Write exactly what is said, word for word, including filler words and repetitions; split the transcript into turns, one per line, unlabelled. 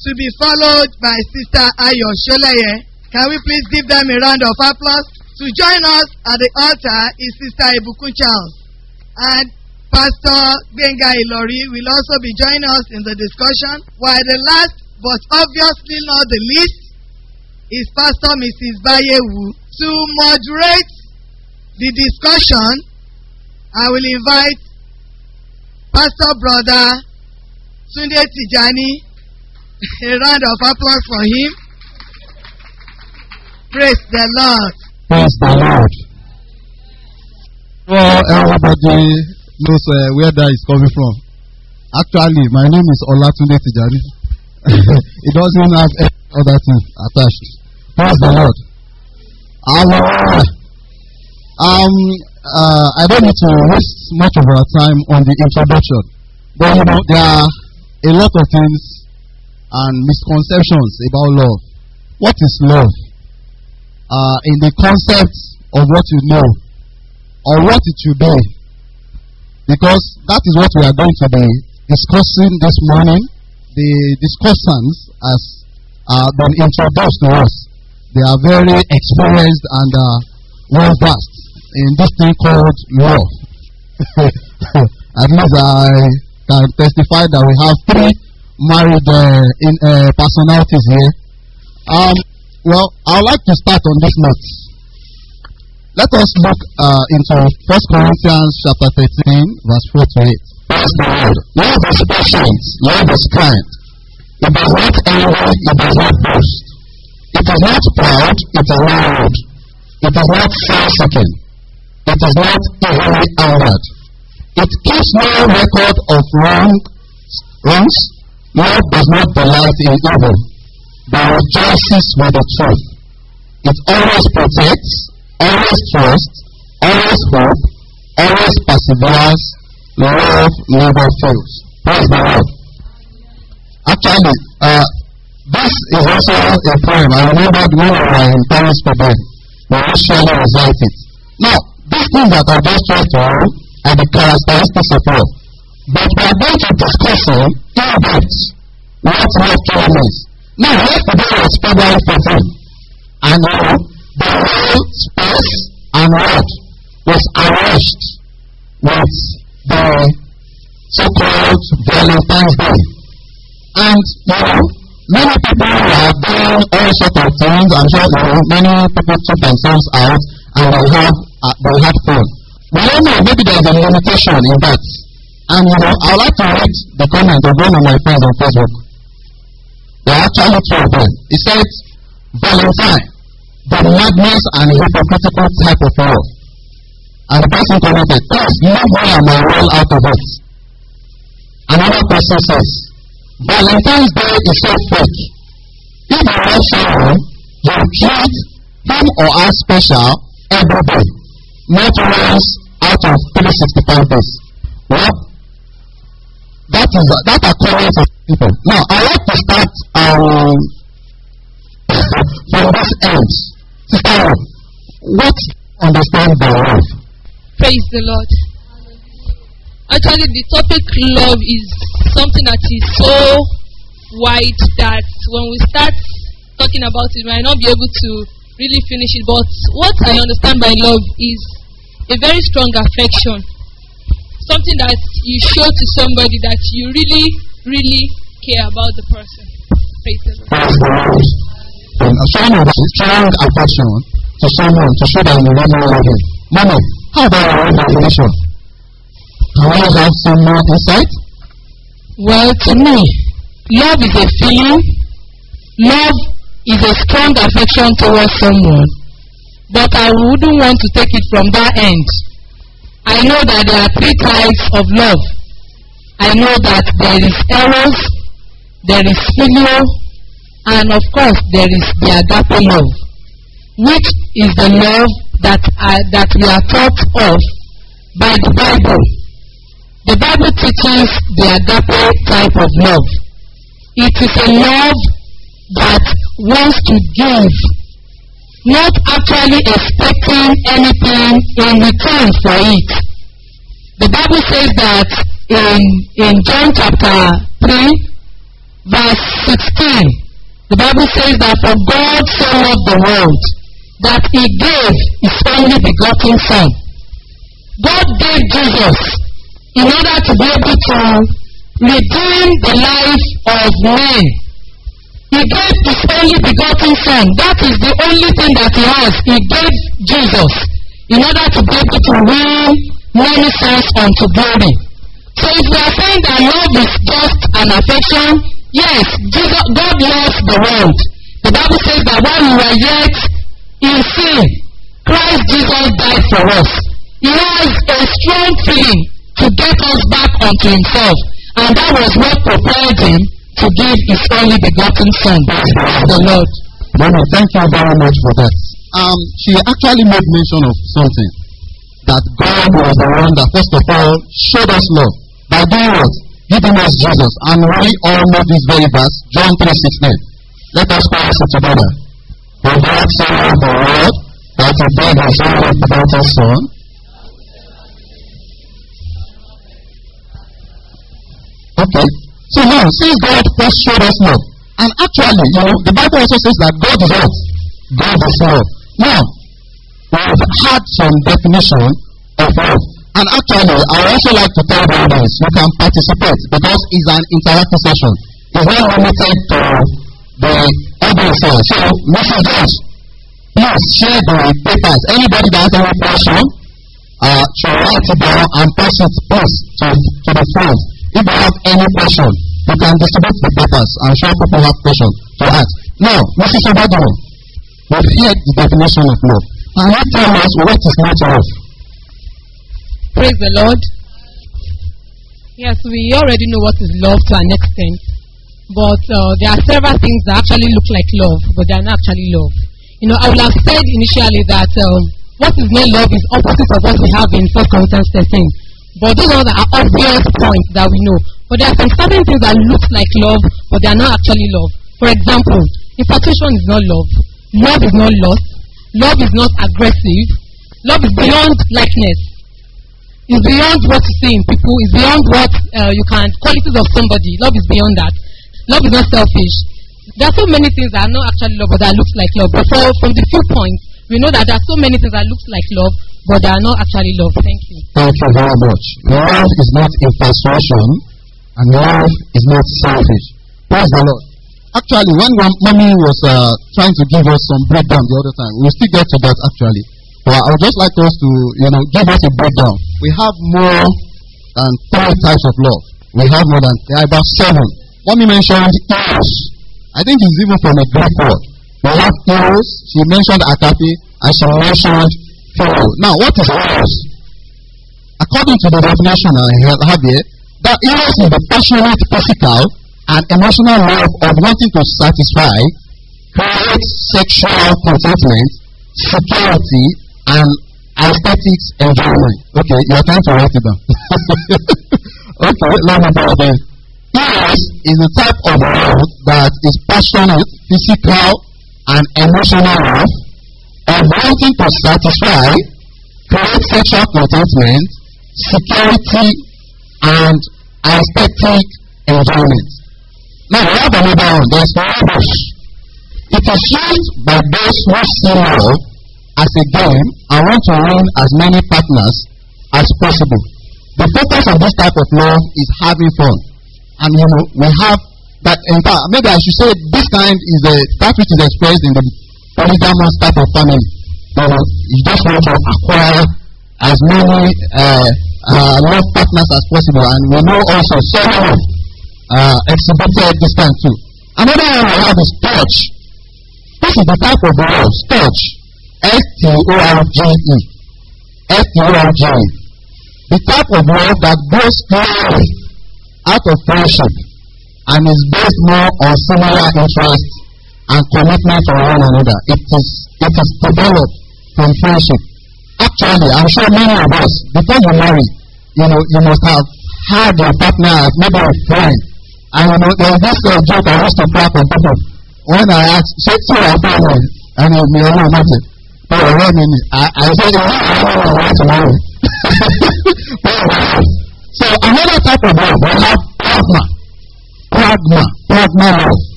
to be followed by Sister Ayo Sholeye. Can we please give them a round of applause? To join us at the altar is Sister Ibukun Charles. And Pastor Benga Ilori will also be joining us in the discussion. While the last, but obviously not the least, is Pastor Missus Bayewu. To moderate the discussion, I will invite Pastor Brother Sunday Tijani. A round of applause for him. Praise the Lord.
Praise the Lord. Well, everybody knows uh, where that is coming from. Actually, my name is Olatunde Tijani. It doesn't have any other thing attached. Praise the Lord. Um, um, uh, I don't need to waste much of our time on the introduction. But you know, there are a lot of things and misconceptions about love. What is love? Uh, in the concept of what you know, or what it should be. Because that is what we are going to be discussing this morning. The discussants has uh, been introduced to us. They are very experienced and uh, well versed in this thing called love. At least I can testify that we have three married uh, in uh, personalities here. Um, well, I would like to start on this note. Let us look uh, into First Corinthians chapter thirteen, verse four to eight. Praise the Lord. Love is patient, love is kind. It does not envy, it does not boast. It is not proud, it is not rude. It is not self-seeking. It is not evilly angered. It keeps no record of wrong, wrongs. Love does not delight in evil, but rejoices with the truth. It always protects, always trusts, always hopes, always perseveres. Love never fails. Praise the Lord. Actually, uh, this is also a poem. I remember when we were in Paris today, we usually recite it. Now, these things that I just tried to do are the characteristics of love. But we are going to discuss in depth what love truly means. Now, yesterday was February fourteenth, and now the whole space and word was arranged with the so-called Valentine's Day. And, you know, many people have done all sorts of things. I'm sure you know, many people took themselves out and they have uh, they had fun. We don't know, maybe there's a limitation in that. And you know, I would like to read the comment of one of my friends on Facebook. There are actually two of them. He said, Valentine, the madness and hypocritical type of love. And the person commented, please leave me and my role out of it. Another person says, Valentine's Day is so fake. If you love someone, you treat him or her special every day, not once out of three hundred sixty-five days. Well, that is uh, that are common for people. Now, I like to start um, from this end. Sister, what do you understand by love?
Praise the Lord. Actually, the topic love is something that is so wide that when we start talking about it, we might not be able to really finish it. But what I understand by love is a very strong affection. Something that you show to somebody that you really, really care about the person. Praise the Lord.
A strong, strong affection to someone to show that you really love him. Mama, how about your own definition? Can I have some more insight?
Well, to me, love is a feeling. Love is a strong affection towards someone. But I wouldn't want to take it from that end. I know that there are three types of love. I know that there is eros, there is filial, and of course there is the agape love, which is the love that uh, that we are taught of by the Bible. The Bible teaches the agape type of love. It is a love that wants to give, not actually expecting anything in return for it. The Bible says that in, in John chapter three, verse sixteen, ten, the Bible says that for God so loved the world that he gave his only begotten Son. God gave Jesus in order to be able to redeem the life of men. He gave his only begotten Son. That is the only thing that he has. He gave Jesus in order to be able to win many souls unto glory. So if we are saying that love is just an affection, yes, Jesus, God loves the world. The Bible says that while we were yet in sin, Christ Jesus died for us. He has a strong feeling to get us back unto himself. And that was what propelled him to give his only begotten Son, the Lord.
Mommy, thank you very much for that. Um, she actually made mention of something. That God was the one that first of all showed us love. By doing what? Giving us Jesus. And we all know this very verse, John three sixteen. Let us pass it together. For God so loved the world that he gave his only begotten Son. Okay. So now, since God first showed us love, and actually, you know, the Bible also says that God is what? God is love. Now, we've had some definition of love. And actually, I also like to tell you this. You can participate because it's an interactive session. It's not limited to the audience. So, Missus Jones, please share the papers. Anybody that has any question, uh, should write it down and pass it please to, to the front. If you have any question, you can distribute the papers. I'm sure people have questions to ask. Now, Missus Obadoro, we've heard the definition of love. Can you tell us what is not love?
Praise the Lord. Yes, we already know what is love to an extent. But uh, there are several things that actually look like love, but they are not actually love. You know, I would have said initially that um, what is not love is opposite of what we have in First Corinthians thirteen. But those are the obvious points that we know. But there are some certain things that look like love, but they are not actually love. For example, infatuation is not love. Love is not lust. Love is not aggressive. Love is beyond likeness. It's beyond what you see in people. It's beyond what uh, you can, qualities of somebody. Love is beyond that. Love is not selfish. There are so many things that are not actually love, but that looks like love. But for, from the few points, we know that there are so many things that looks like love, but they are not actually love. Thank you.
Thank you very much. Love is not infatuation, and love is not selfish. Praise the Lord. Actually, when mommy was uh, trying to give us some breakdown the other time, we'll still get to that actually. But I would just like us to, you know, give us a breakdown. We have more than three types of love. We have more than, there are about seven. Mommy mentioned eros. I think it's even from a Greek word. We have eros. She mentioned agape, and she mentioned philo. Now, what is eros? According to the definition I have here, that eros is the passionate physical and emotional love of wanting to satisfy, create sexual contentment, security, and aesthetics enjoyment. Okay, you are trying to write it down. Okay, let me go again. Eros is the type of love that is passionate, physical, and emotional love of wanting to satisfy, create sexual contentment, security, and aesthetic enjoyment. Now, we have another one. There's love. It is used by those who see love as a game and want to win as many partners as possible. The purpose of this type of love is having fun. And you know, we have that, in fact, maybe I should say this kind is the that which is expressed in the polygamous type of family. You know, you just want to acquire as many uh, uh, love partners as possible. And we know also some uh, exhibited this time too. Another one we have is touch. This is the type of love, touch. S T O R G E. S T O R G E. The type of love that goes purely out of friendship and is based more on similar interests and commitment to one another. It is it is developed from friendship. Actually, I'm sure many of us, before you marry, you know, you must have had your partner as maybe a friend. And you know, there's this uh, joke I used to crack on people. When I asked, so so I found one, and it may not matter. But I I said, I don't want to marry. So another type of love, we have pragma. Pragma. Pragma love.